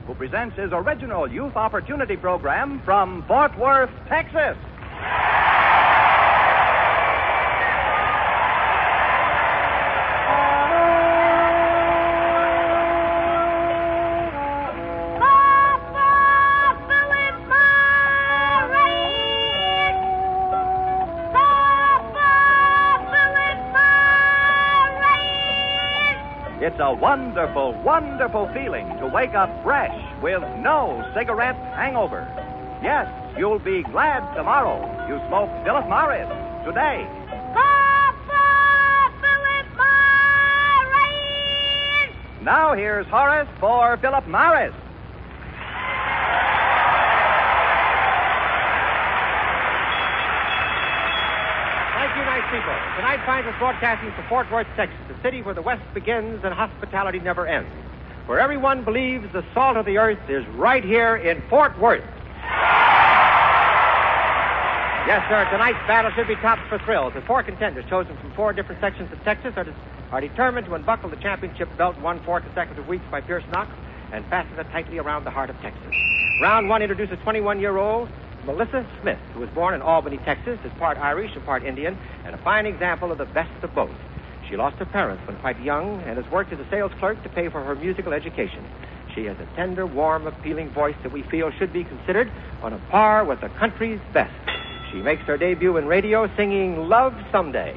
who presents his original youth opportunity program from Fort Worth, Texas. It's a wonderful, wonderful feeling to wake up fresh with no cigarette hangover. Yes, you'll be glad tomorrow you smoked Philip Morris today. Philip Morris! Now here's Horace for Philip Morris. Thank you, nice people. Tonight finds us broadcasting from Fort Worth, Texas, the city where the West begins and hospitality never ends, where everyone believes the salt of the earth is right here in Fort Worth. Yes, sir, tonight's battle should be tops for thrills. The four contenders, chosen from four different sections of Texas, are determined to unbuckle the championship belt won 4 consecutive weeks by Pierce Knox and fasten it tightly around the heart of Texas. Round one introduces 21-year-old Melissa Smith, who was born in Albany, Texas, is part Irish and part Indian, and a fine example of the best of both. She lost her parents when quite young and has worked as a sales clerk to pay for her musical education. She has a tender, warm, appealing voice that we feel should be considered on a par with the country's best. She makes her debut in radio singing Love Someday.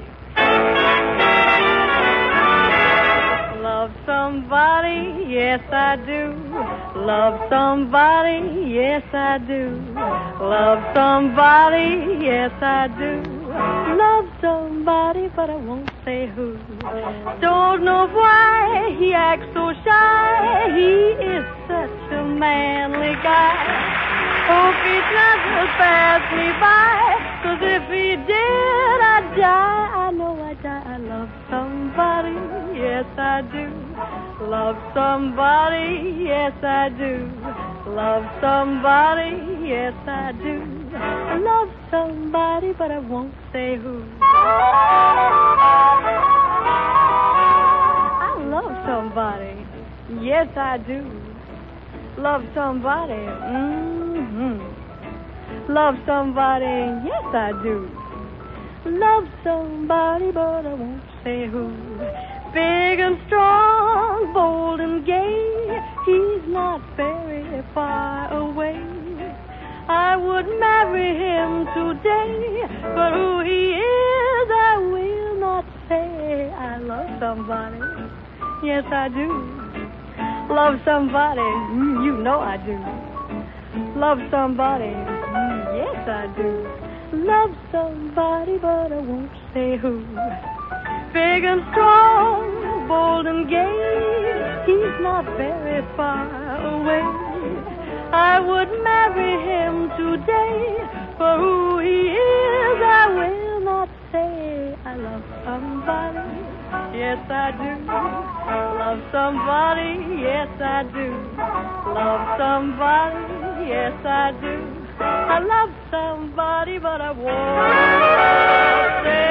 Love somebody, yes I do. Love somebody, yes I do. Love somebody, yes I do. Love somebody, but I won't say who. Don't know why he acts so shy. He is such a manly guy. Hope he doesn't pass me by, 'cause if he did, I'd die. I know I'd die. I love somebody, yes I do. Love somebody, yes I do. Love somebody, yes I do. Love somebody, but I won't say who. I love somebody, yes I do. Love somebody, Love somebody, yes I do. Love somebody, but I won't say who. Big and strong, bold and gay, he's not very far away. I would marry him today, but who he is I will not say. I love somebody, yes I do. Love somebody, you know I do. Love somebody, yes I do. Love somebody, but I won't say who. Big and strong, bold and gay, he's not very far away. I would marry him today, but who he is I will not say. I love somebody, yes I do. Love somebody, yes I do. Love somebody, yes I do. I love somebody, but I won't say.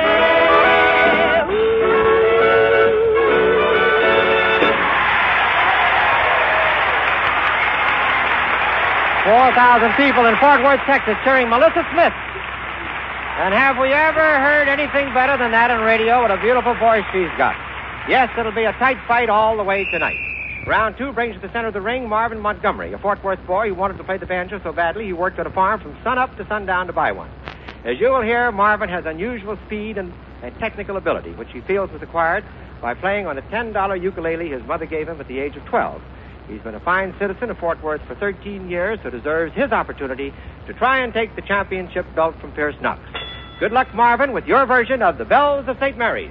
4,000 people in Fort Worth, Texas, cheering Melissa Smith. And have we ever heard anything better than that on radio? What a beautiful voice she's got. Yes, it'll be a tight fight all the way tonight. Round two brings to the center of the ring Marvin Montgomery, a Fort Worth boy who wanted to play the banjo so badly he worked at a farm from sunup to sundown to buy one. As you will hear, Marvin has unusual speed and technical ability, which he feels was acquired by playing on a $10 ukulele his mother gave him at the age of 12. He's been a fine citizen of Fort Worth for 13 years, so deserves his opportunity to try and take the championship belt from Pierce Knox. Good luck, Marvin, with your version of The Bells of St. Mary's.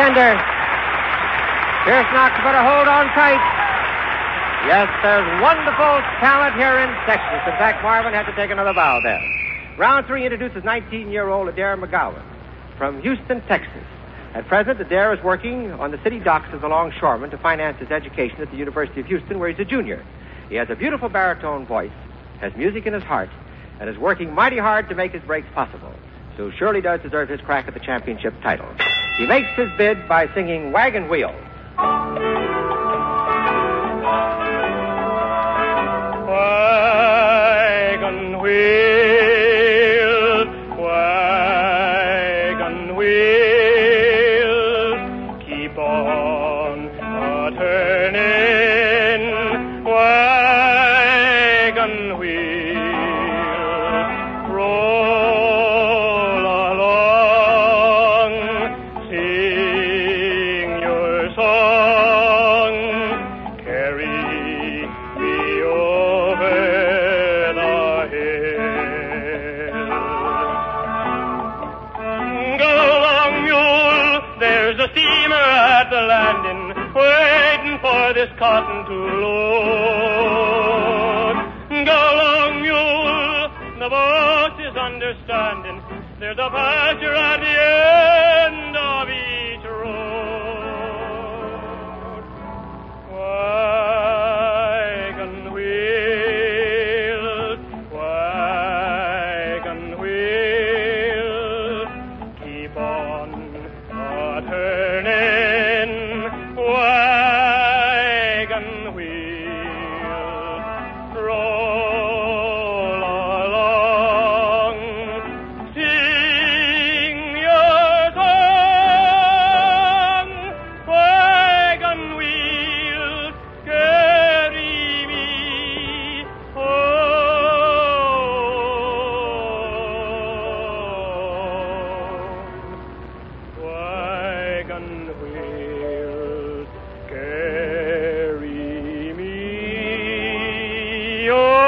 Alexander. Pierce Knox better hold on tight. Yes, there's wonderful talent here in Texas. In fact, Marvin had to take another bow there. Round 3 introduces 19-year-old Adair McGowan from Houston, Texas. At present, Adair is working on the city docks as a longshoreman to finance his education at the University of Houston, where he's a junior. He has a beautiful baritone voice, has music in his heart, and is working mighty hard to make his breaks possible. So surely does deserve his crack at the championship title. He makes his bid by singing Wagon Wheel. Wagon wheel, wagon wheel, keep on a-turning, wagon wheel, roll along, sing your song, carry me over the hill. Go along, mule, there's a steamer at the landing, waiting for this cotton to load. Go along, mule, the boss is understanding, there's a pasture at the end of each road. Wagon wheel, wagon wheel, keep on a-turning, wagon wheel, roll along, sing your song, wagon wheel, carry me home. Wagon wheel, carry me home.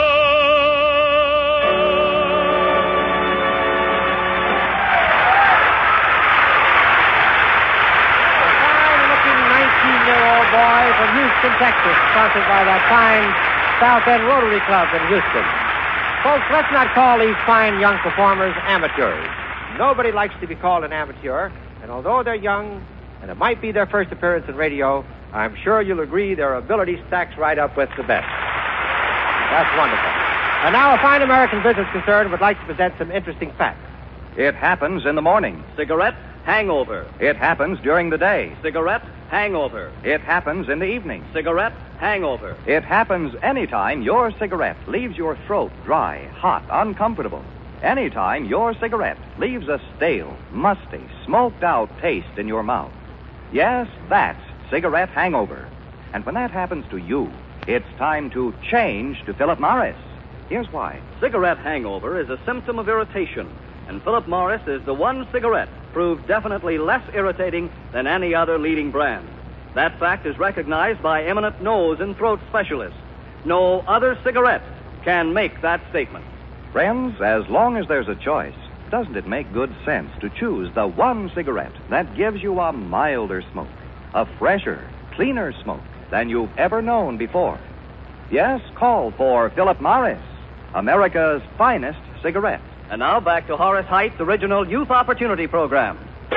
Fine-looking 19-year-old boy from Houston, Texas, sponsored by that fine South End Rotary Club in Houston. Folks, let's not call these fine young performers amateurs. Nobody likes to be called an amateur, and although they're young, and it might be their first appearance in radio, I'm sure you'll agree their ability stacks right up with the best. That's wonderful. And now a fine American business concern would like to present some interesting facts. It happens in the morning. Cigarette, hangover. It happens during the day. Cigarette, hangover. It happens in the evening. Cigarette, hangover. It happens anytime your cigarette leaves your throat dry, hot, uncomfortable. Anytime your cigarette leaves a stale, musty, smoked-out taste in your mouth. Yes, that's cigarette hangover. And when that happens to you, it's time to change to Philip Morris. Here's why. Cigarette hangover is a symptom of irritation, and Philip Morris is the one cigarette proved definitely less irritating than any other leading brand. That fact is recognized by eminent nose and throat specialists. No other cigarette can make that statement. Friends, as long as there's a choice, doesn't it make good sense to choose the one cigarette that gives you a milder smoke, a fresher, cleaner smoke than you've ever known before? Yes, call for Philip Morris, America's finest cigarette. And now back to Horace Height's original Youth Opportunity Program.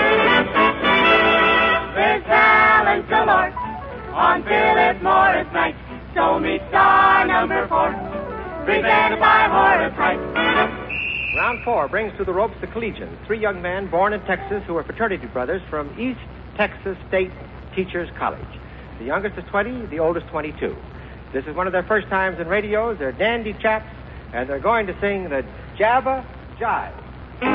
There's talent galore on Philip Morris night. So meet star number 4, presented by Horace Height. Round 4 brings to the ropes the Collegians, 3 young men born in Texas who are fraternity brothers from East Texas State Teachers College. The youngest is 20, the oldest 22. This is one of their first times in radios. They're dandy chaps, and they're going to sing the Jabba Jive. I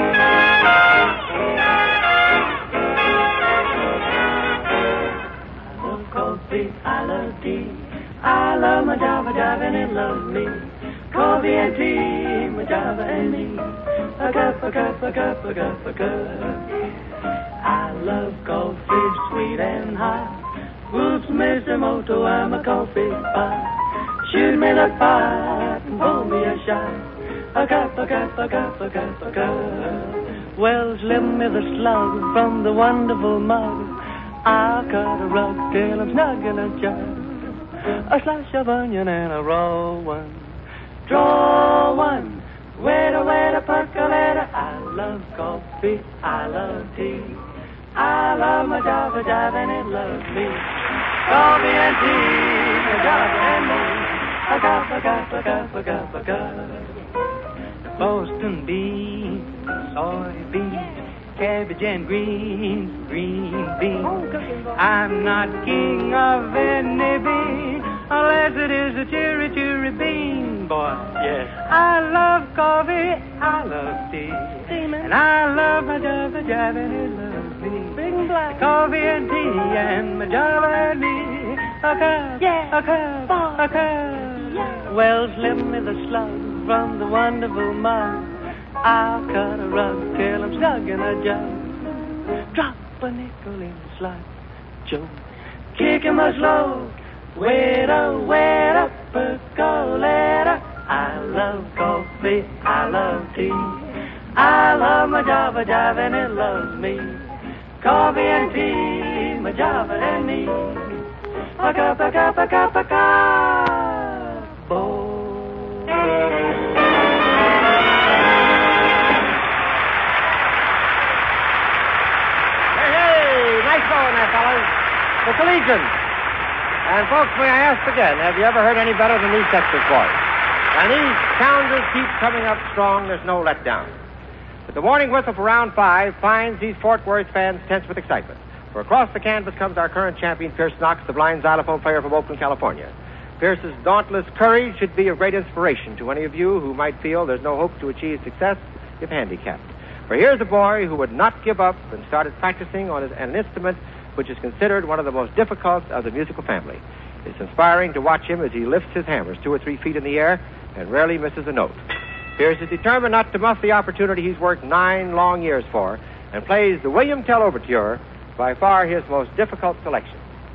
love coffee, I love tea, I love my Java Jive and it loves me. Coffee and tea, my Java and me. A cup, a cup, a cup, a cup, a cup. I love coffee, sweet and hot. Whoops, Mr. Moto, I'm a coffee pot. Shoot me the pot and pour me a shot. A cup, a cup, a cup, a cup, a cup. Well, slip me the slug from the wonderful mug. I'll cut a rug till I'm snug in a jug. A slice of onion and a raw one. Draw one. Waiter, waiter, percolator. I love coffee. I love tea. I love my Java Jive and it loves me. Coffee and tea, my Java and me. A cup, a cup, a cup, a cup, a cup. Boston beans, soybeans, cabbage and green beans. I'm not king of any bean unless it is a cherry bean, boy. Yes. I love coffee, I love tea, and I love my Java Jive and it loves me. Big and black. Coffee and tea and my Java and me. A cup, yeah. A cup, a cup. Yeah. Well, slip me the slug from the wonderful mug. I'll cut a rug till I'm snug in a jug. Drop a nickel in the slot, Joe. Kick him a slow. Waiter, waiter, percolator. I love coffee, I love tea. I love my Java Jive and it loves me. Coffee and tea, my Java and me. A cup, a cup, a cup, a cup. Boy. Hey, nice going there, fellas. The Collegians. And, folks, may I ask again, have you ever heard any better than these Texas boys? And these Sounders keep coming up strong. There's no letdown. But the warning whistle for round 5 finds these Fort Worth fans tense with excitement. For across the canvas comes our current champion, Pierce Knox, the blind xylophone player from Oakland, California. Pierce's dauntless courage should be of great inspiration to any of you who might feel there's no hope to achieve success if handicapped. For here's a boy who would not give up and started practicing on an instrument which is considered one of the most difficult of the musical family. It's inspiring to watch him as he lifts his hammers 2 or 3 feet in the air and rarely misses a note. Pierce is determined not to muff the opportunity he's worked 9 long years for and plays the William Tell Overture, by far his most difficult selection.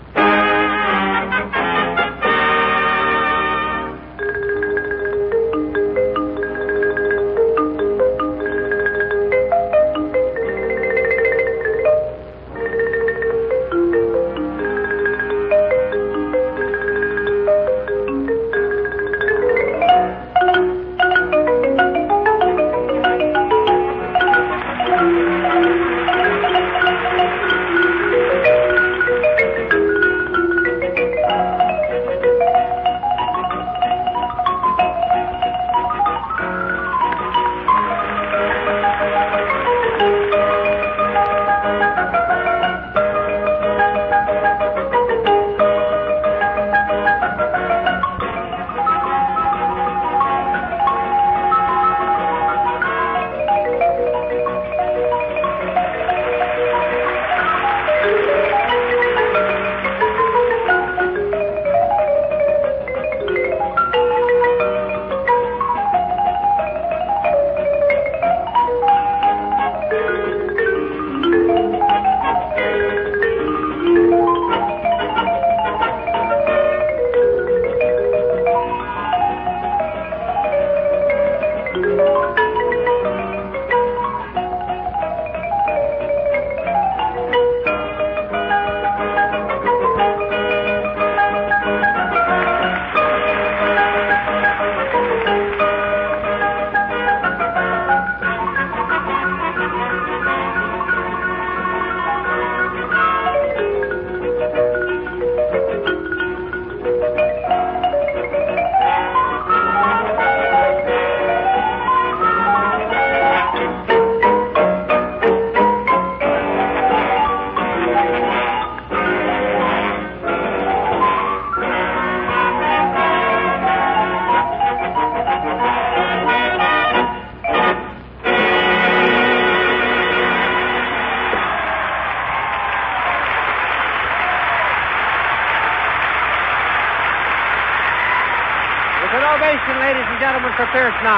Ladies and gentlemen, for Pierce Knox.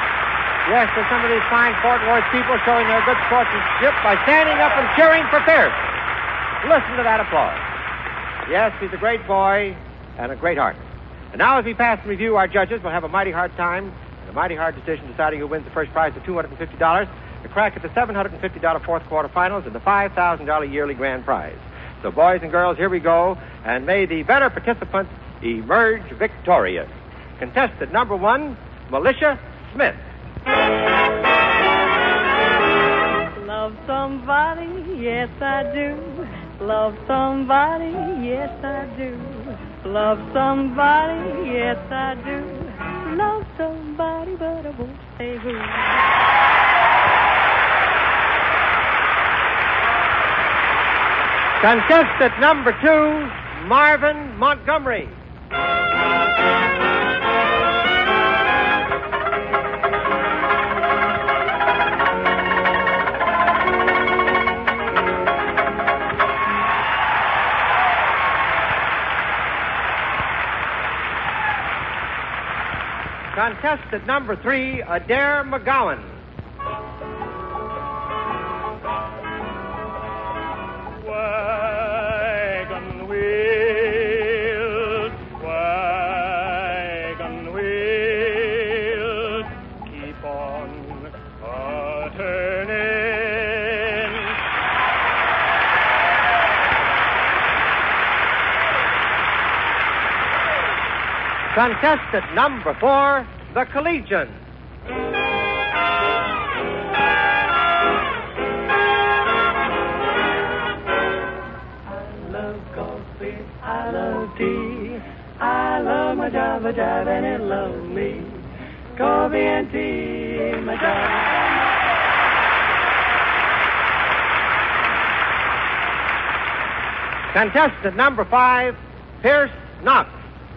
Yes, there's some of these fine Fort Worth people showing their good sportsmanship by standing up and cheering for Pierce. Listen to that applause. Yes, he's a great boy and a great artist. And now as we pass and review, our judges will have a mighty hard time and a mighty hard decision deciding who wins the first prize of $250, a crack at the $750 fourth quarter finals, and the $5,000 yearly grand prize. So, boys and girls, here we go, and may the better participant emerge victorious. Contestant number 1, Militia Smith. Love somebody, yes I do. Love somebody, yes I do. Love somebody, yes I do. Love somebody, but I won't say who. Contestant number 2, Marvin Montgomery. Contestant number 3, Adair McGowan. Wagon wheels, keep on turning. Contestant number 4, the Collegian. I love tea. I love my Java Jive and it loves me. Coffee and tea, my Java. Contestant number 5, Pierce Knox.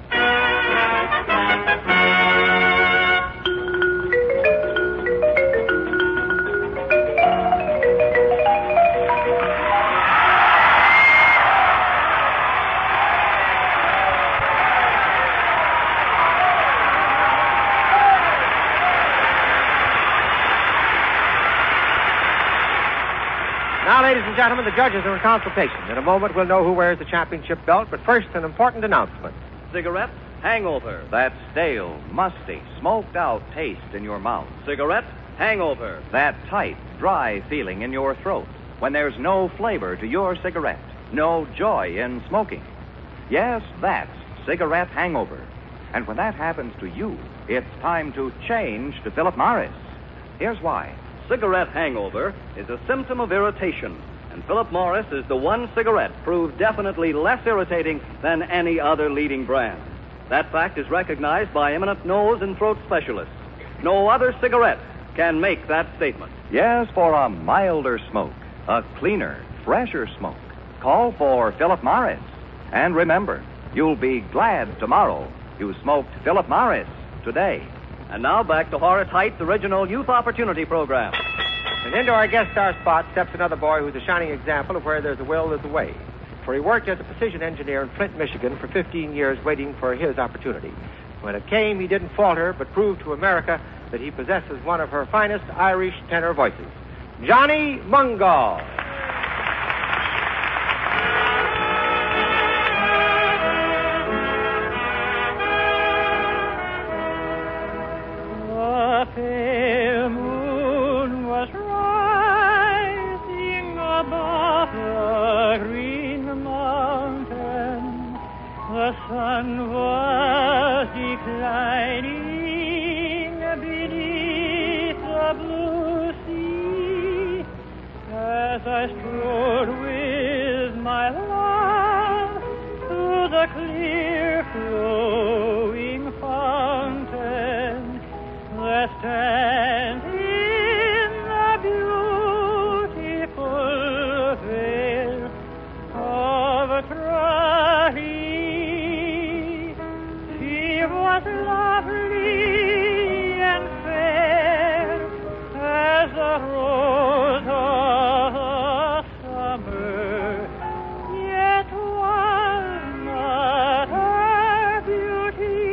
Now, ladies and gentlemen, the judges are in consultation. In a moment, we'll know who wears the championship belt, but first, an important announcement. Cigarette hangover. That stale, musty, smoked out taste in your mouth. Cigarette hangover. That tight, dry feeling in your throat when there's no flavor to your cigarette, no joy in smoking. Yes, that's cigarette hangover. And when that happens to you, it's time to change to Philip Morris. Here's why. Cigarette hangover is a symptom of irritation, and Philip Morris is the one cigarette proved definitely less irritating than any other leading brand. That fact is recognized by eminent nose and throat specialists. No other cigarette can make that statement. Yes, for a milder smoke, a cleaner, fresher smoke, call for Philip Morris. And remember, you'll be glad tomorrow you smoked Philip Morris today. And now back to Horace Height's original Youth Opportunity Program. And into our guest star spot steps another boy who's a shining example of where there's a will, there's a way. For he worked as a precision engineer in Flint, Michigan for 15 years waiting for his opportunity. When it came, he didn't falter, but proved to America that he possesses one of her finest Irish tenor voices. Johnny Mungo. The pale moon was rising above the green mountain. The sun was declining beneath the blue sea. As I strode with my love to the clear flowing fountain, that stands in the beautiful vale of Tralee. She was lovely and fair as a rose of summer, yet was not her beauty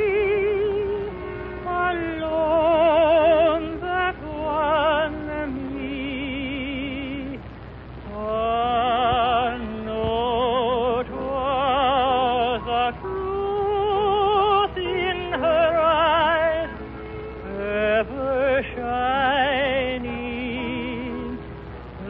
alone that won me. A note was the truth in her eyes, ever shining,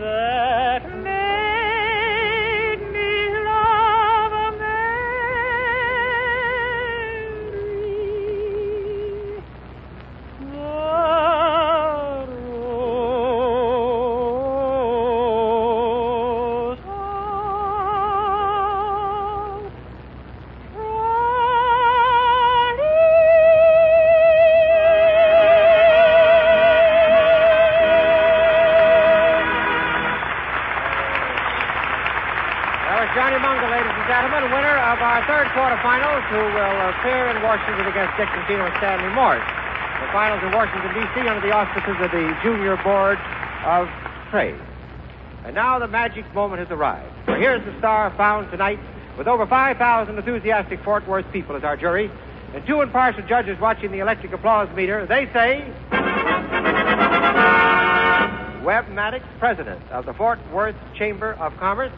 who will appear in Washington against Dick Contino and Stanley Morse. The finals in Washington, D.C. under the auspices of the Junior Board of Trade. And now the magic moment has arrived. For here's the star found tonight with over 5,000 enthusiastic Fort Worth people as our jury and 2 impartial judges watching the electric applause meter. They say... Webb Maddox, president of the Fort Worth Chamber of Commerce.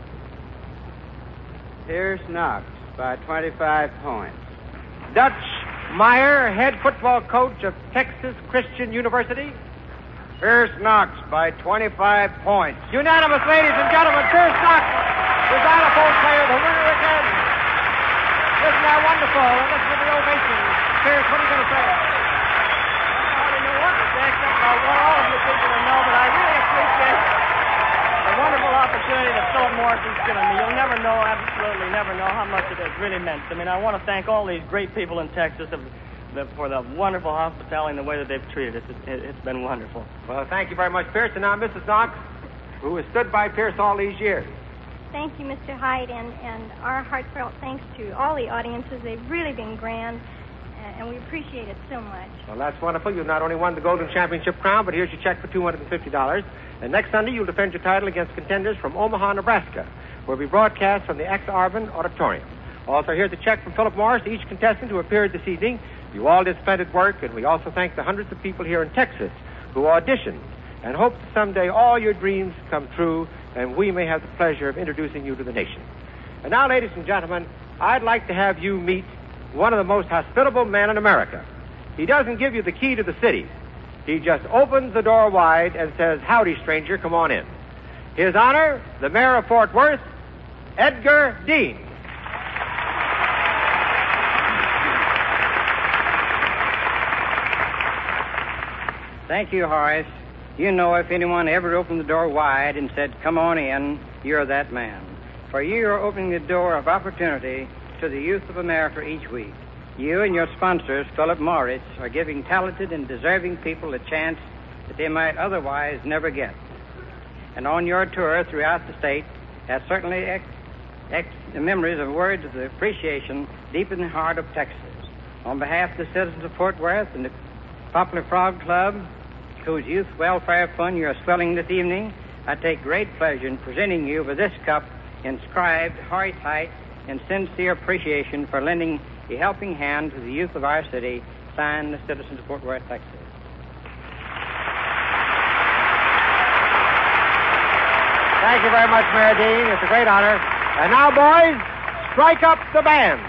Pierce Knox by 25 points. Dutch Meyer, head footbal coach of Texas Christian University. Pierce Knox by 25 points. Unanimous, ladies and gentlemen. Pierce Knox, the xylophone player, the winner again. Isn't that wonderful? And listen to the ovation. Pierce, what are you going to say? I don't know what to say, except I want all of you people to know that I really appreciate the wonderful opportunity that Philip Morris has given me. You'll never know, absolutely never know how much it has really meant to me. And I want to thank all these great people in Texas for the wonderful hospitality and the way that they've treated us. It's been wonderful. Well, thank you very much, Pierce. And now Mrs. Knox, who has stood by Pierce all these years. Thank you, Mr. Hyde, and our heartfelt thanks to all the audiences. They've really been grand, and we appreciate it so much. Well, that's wonderful. You've not only won the Golden Championship crown, but here's your check for $250. And next Sunday, you'll defend your title against contenders from Omaha, Nebraska, where we broadcast from the Ex-Arvin Auditorium. Also, here's a check from Philip Morris to each contestant who appeared this evening. You all did splendid work, and we also thank the hundreds of people here in Texas who auditioned and hope that someday all your dreams come true and we may have the pleasure of introducing you to the nation. And now, ladies and gentlemen, I'd like to have you meet one of the most hospitable men in America. He doesn't give you the key to the city. He just opens the door wide and says, "Howdy, stranger, come on in." His Honor, the Mayor of Fort Worth, Edgar Dean. Thank you, Horace. You know, if anyone ever opened the door wide and said, "Come on in," you're that man. For you are opening the door of opportunity to the youth of America each week. You and your sponsors, Philip Morris, are giving talented and deserving people a chance that they might otherwise never get. And on your tour throughout the state has certainly memories of words of appreciation deep in the heart of Texas. On behalf of the citizens of Fort Worth and the Poplar Frog Club, whose youth welfare fund you are swelling this evening, I take great pleasure in presenting you with this cup inscribed Horace Height in sincere appreciation for lending a helping hand to the youth of our city, signed the citizens of Fort Worth, Texas. Thank you very much, Mayor Dean. It's a great honor. And now, boys, strike up the band.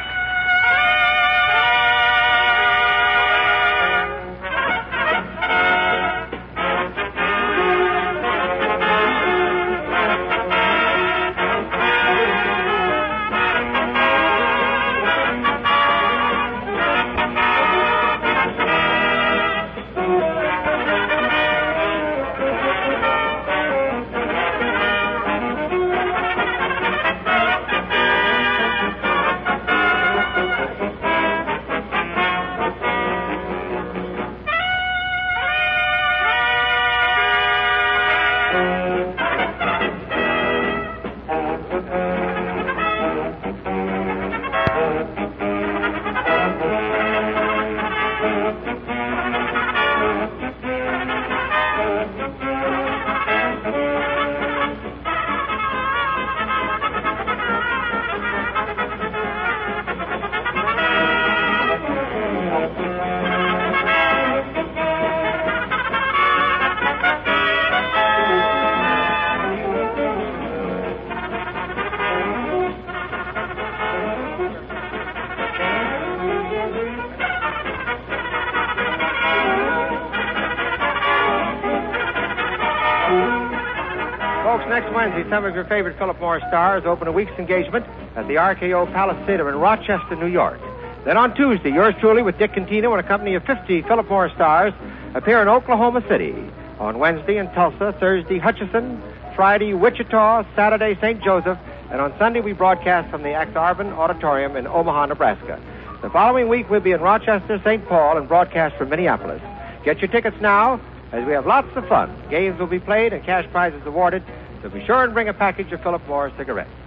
Next Wednesday, some of your favorite Philip Morris stars open a week's engagement at the RKO Palace Theater in Rochester, New York. Then on Tuesday, yours truly with Dick Contino and a company of 50 Philip Morris stars appear in Oklahoma City. On Wednesday in Tulsa, Thursday Hutchinson, Friday Wichita, Saturday St. Joseph, and on Sunday we broadcast from the Ex-Arvin Auditorium in Omaha, Nebraska. The following week we'll be in Rochester, St. Paul, and broadcast from Minneapolis. Get your tickets now, as we have lots of fun. Games will be played and cash prizes awarded. So be sure and bring a package of Philip Morris cigarettes.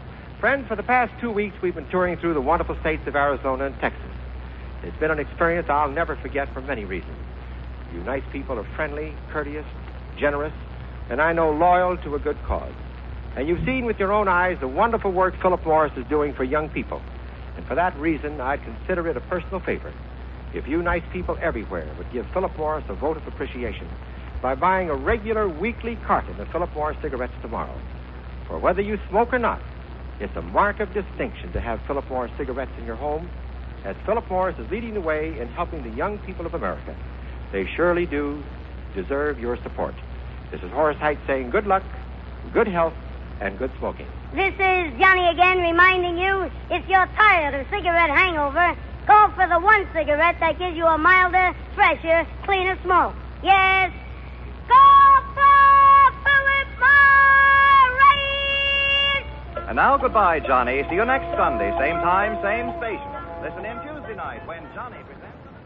Friends, for the past 2 weeks, we've been touring through the wonderful states of Arizona and Texas. It's been an experience I'll never forget for many reasons. You nice people are friendly, courteous, generous, and I know loyal to a good cause. And you've seen with your own eyes the wonderful work Philip Morris is doing for young people. And for that reason, I'd consider it a personal favor if you nice people everywhere would give Philip Morris a vote of appreciation by buying a regular weekly carton of Philip Morris cigarettes tomorrow. For whether you smoke or not, it's a mark of distinction to have Philip Morris cigarettes in your home, as Philip Morris is leading the way in helping the young people of America. They surely do deserve your support. This is Horace Height saying good luck, good health, and good smoking. This is Johnny again reminding you, if you're tired of cigarette hangover, go for the one cigarette that gives you a milder, fresher, cleaner smoke. Yes, go for Philip Morris! And now, goodbye, Johnny. See you next Sunday, same time, same station. Listen in Tuesday night when Johnny presents...